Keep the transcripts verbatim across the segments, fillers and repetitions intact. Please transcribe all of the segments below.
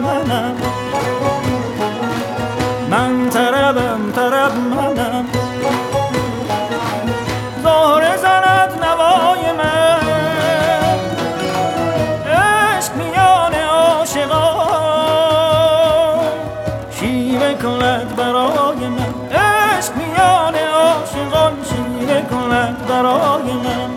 منم، من طربم طرب منم. زهره زند نوای من، عشق میان عاشقان شیوه کند برای من، عشق میان عاشقان شیوه کند برای من.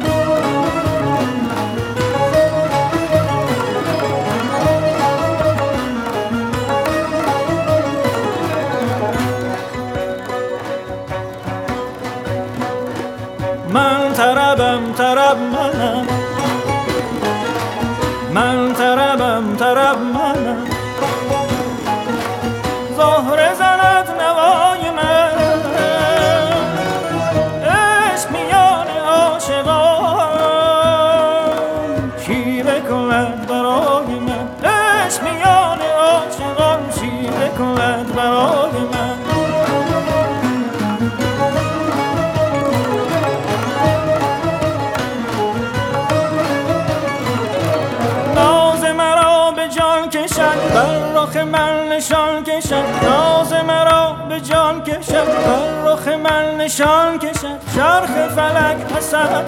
من طربم طرب منم، من طربم طرب منم. زهره زند نوای من، عشق میان عاشقان شیوه کند برای من، عشق میان عاشقان شیوه کند برای من. بر رخ من نشان کشد، ناز مرا به جان کشد، بر رخ من نشان کشد، چرخ فلک حسد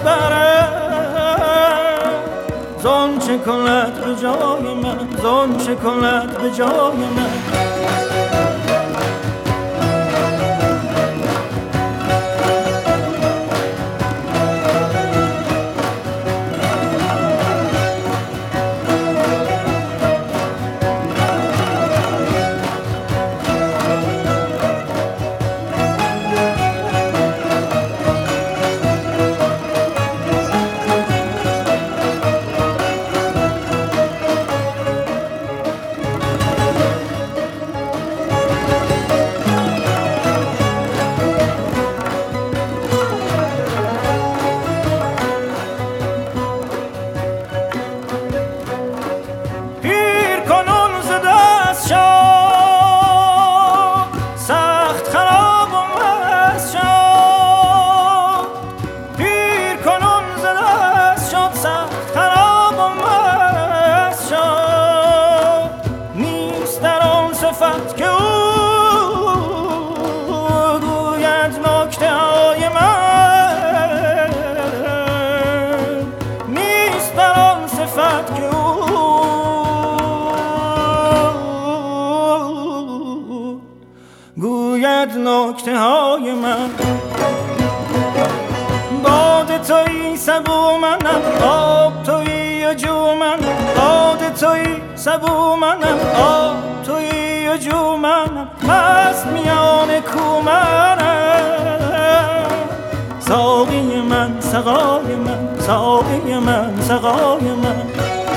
برد. زان چه کند به جای من، زان چه کند به جای من. نکته های من. باد تویی سبو منم، آب تویی و جو منم، باد تویی سبو منم، آب تویی و جو منم، مست میان کو منم. ساقی من سقای من، ساقی من سقای من.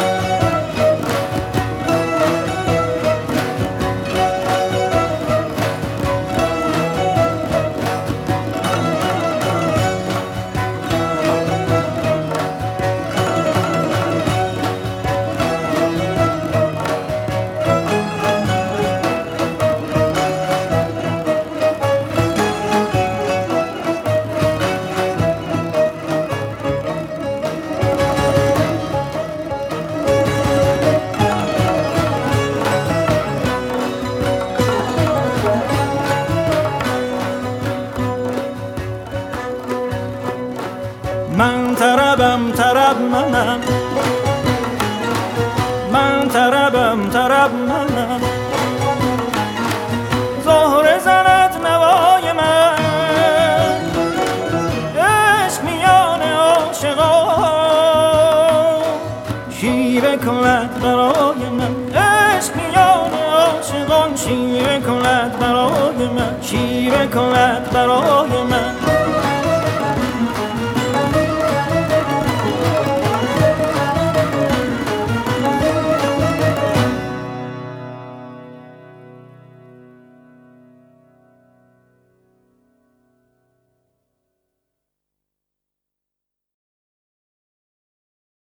من طربم طرب منم، من طربم طرب منم. زهره زند نوای من، عشق میان عاشقان شیوه کند برای من، عشق میان عاشقان شیوه کند برای من، شیوه کند برای